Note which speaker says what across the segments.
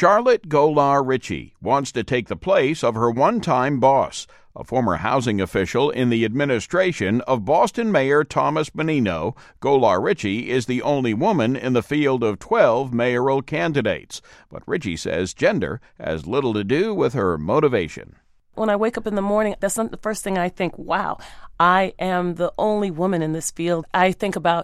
Speaker 1: Charlotte Golar Ritchie wants to take the place of her one-time boss, a former housing official in the administration of Boston Mayor Thomas Menino. Golar Ritchie is the only woman in the field of 12 mayoral candidates. But Ritchie says gender has little to do with her motivation.
Speaker 2: When I wake up in the morning, that's not the first thing I think, wow, I am the only woman in this field. I think about,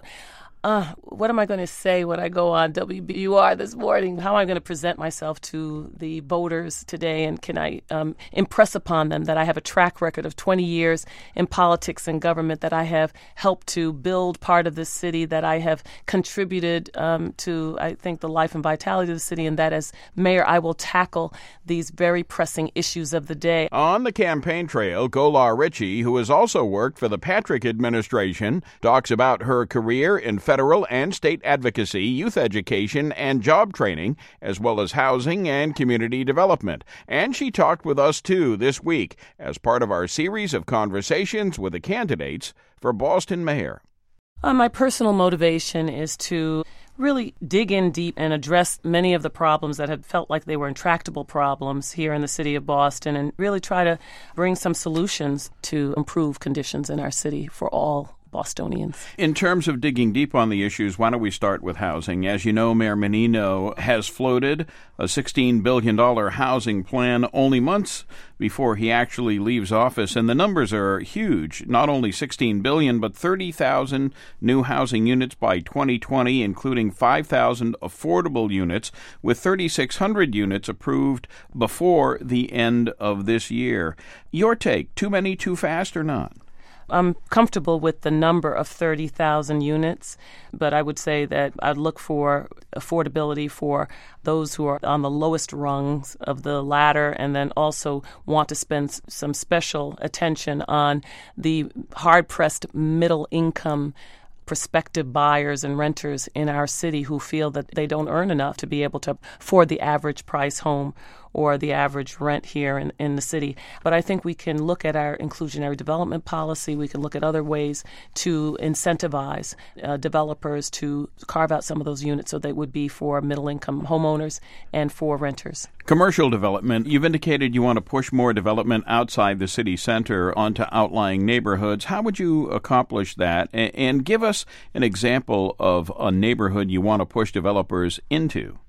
Speaker 2: what am I going to say when I go on WBUR this morning? How am I going to present myself to the voters today? And can I impress upon them that I have a track record of 20 years in politics and government, that I have helped to build part of this city, that I have contributed to, I think, the life and vitality of the city, and that as mayor, I will tackle these very pressing issues of the day.
Speaker 1: On the campaign trail, Golar Ritchie, who has also worked for the Patrick administration, talks about her career in federal and state advocacy, youth education, and job training, as well as housing and community development. And she talked with us, too, this week as part of our series of conversations with the candidates for Boston mayor.
Speaker 2: My personal motivation is to really dig in deep and address many of the problems that had felt like they were intractable problems here in the city of Boston, and really try to bring some solutions to improve conditions in our city for all Bostonians.
Speaker 1: In terms of digging deep on the issues, why don't we start with housing? As you know, Mayor Menino has floated a $16 billion housing plan only months before he actually leaves office, and the numbers are huge. Not only $16 billion, but 30,000 new housing units by 2020, including 5,000 affordable units, with 3,600 units approved before the end of this year. Your take, too many, too fast, or not?
Speaker 2: I'm comfortable with the number of 30,000 units, but I would say that I'd look for affordability for those who are on the lowest rungs of the ladder, and then also want to spend some special attention on the hard-pressed middle-income prospective buyers and renters in our city who feel that they don't earn enough to be able to afford the average price home or the average rent here in the city. But I think we can look at our inclusionary development policy. We can look at other ways to incentivize developers to carve out some of those units so they would be for middle-income homeowners and for renters.
Speaker 1: Commercial development. You've indicated you want to push more development outside the city center onto outlying neighborhoods. How would you accomplish that? And give us an example of a neighborhood you want to push developers into.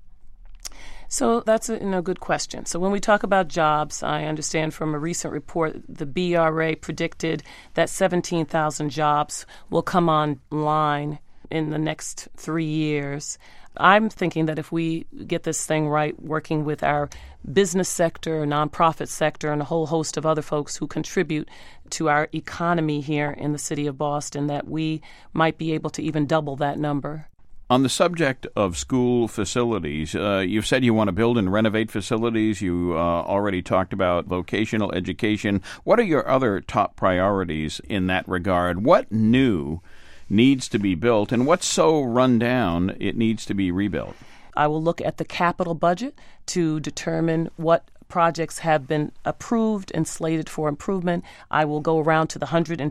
Speaker 2: So that's a good question. So when we talk about jobs, I understand from a recent report, the BRA predicted that 17,000 jobs will come online in the next 3 years. I'm thinking that if we get this thing right, working with our business sector, nonprofit sector, and a whole host of other folks who contribute to our economy here in the city of Boston, that we might be able to even double that number.
Speaker 1: On the subject of school facilities, you've said you want to build and renovate facilities. You already talked about vocational education. What are your other top priorities in that regard? What new needs to be built, and what's so run down it needs to be rebuilt?
Speaker 2: I will look at the capital budget to determine what projects have been approved and slated for improvement. I will go around to the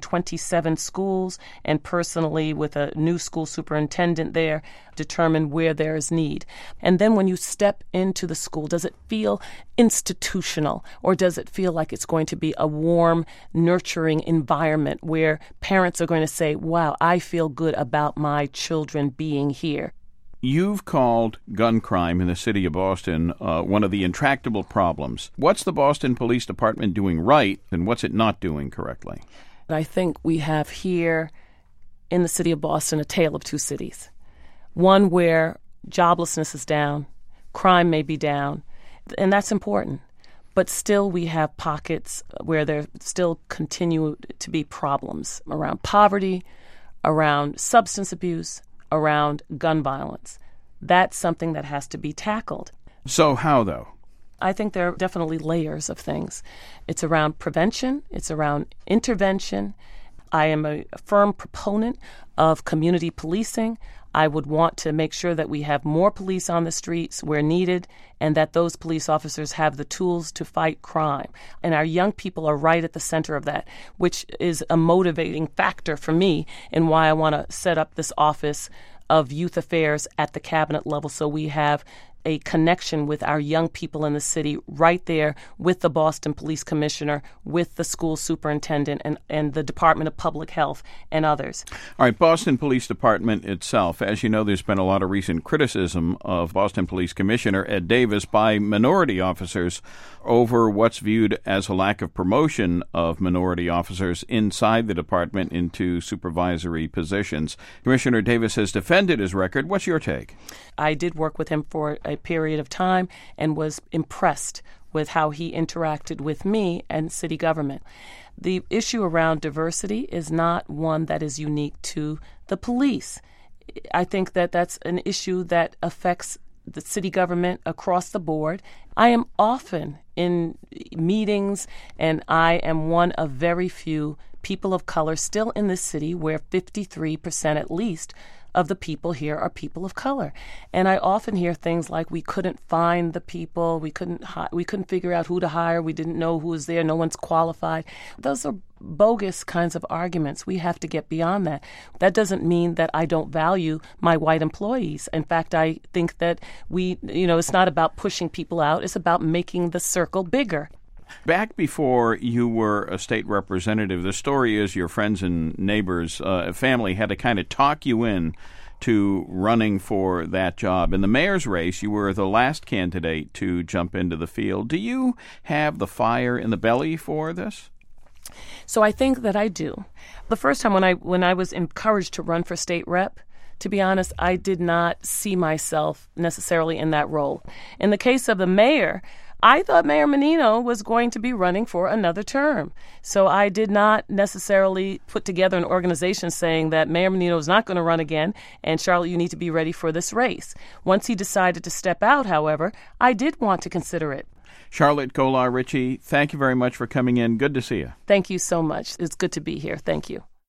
Speaker 2: 127 schools and personally, with a new school superintendent there, determine where there is need. And then when you step into the school, does it feel institutional, or does it feel like it's going to be a warm, nurturing environment where parents are going to say, wow, I feel good about my children being here?
Speaker 1: You've called gun crime in the city of Boston one of the intractable problems. What's the Boston Police Department doing right, and what's it not doing correctly?
Speaker 2: I think we have here in the city of Boston a tale of two cities. One where joblessness is down, crime may be down, and that's important. But still we have pockets where there still continue to be problems around poverty, around substance abuse, around gun violence. That's something that has to be tackled.
Speaker 1: So how, though?
Speaker 2: I think there are definitely layers of things. It's around prevention. It's around intervention. I am a firm proponent of community policing. I would want to make sure that we have more police on the streets where needed, and that those police officers have the tools to fight crime. And our young people are right at the center of that, which is a motivating factor for me in why I want to set up this office of youth affairs at the cabinet level, so we have a connection with our young people in the city right there with the Boston Police Commissioner, with the school superintendent, and the Department of Public Health and others.
Speaker 1: All right, Boston Police Department itself. As you know, there's been a lot of recent criticism of Boston Police Commissioner Ed Davis by minority officers over what's viewed as a lack of promotion of minority officers inside the department into supervisory positions. Commissioner Davis has defended his record. What's your take?
Speaker 2: I did work with him for a period of time and was impressed with how he interacted with me and city government. The issue around diversity is not one that is unique to the police. I think that that's an issue that affects the city government across the board. I am often in meetings, and I am one of very few people of color still in this city where 53% at least of the people here are people of color. And I often hear things like, we couldn't find the people, we couldn't figure out who to hire, we didn't know who was there, no one's qualified. Those are bogus kinds of arguments. We have to get beyond that. That doesn't mean that I don't value my white employees. In fact, I think that it's not about pushing people out, it's about making the circle bigger.
Speaker 1: Back before you were a state representative, the story is your friends and neighbors, family had to kind of talk you in to running for that job. In the mayor's race, you were the last candidate to jump into the field. Do you have the fire in the belly for this?
Speaker 2: So I think that I do. The first time when I was encouraged to run for state rep, to be honest, I did not see myself necessarily in that role. In the case of the mayor, I thought Mayor Menino was going to be running for another term. So I did not necessarily put together an organization saying that Mayor Menino is not going to run again, and Charlotte, you need to be ready for this race. Once he decided to step out, however, I did want to consider it.
Speaker 1: Charlotte Golar Ritchie, thank you very much for coming in. Good to see you.
Speaker 2: Thank you so much. It's good to be here. Thank you.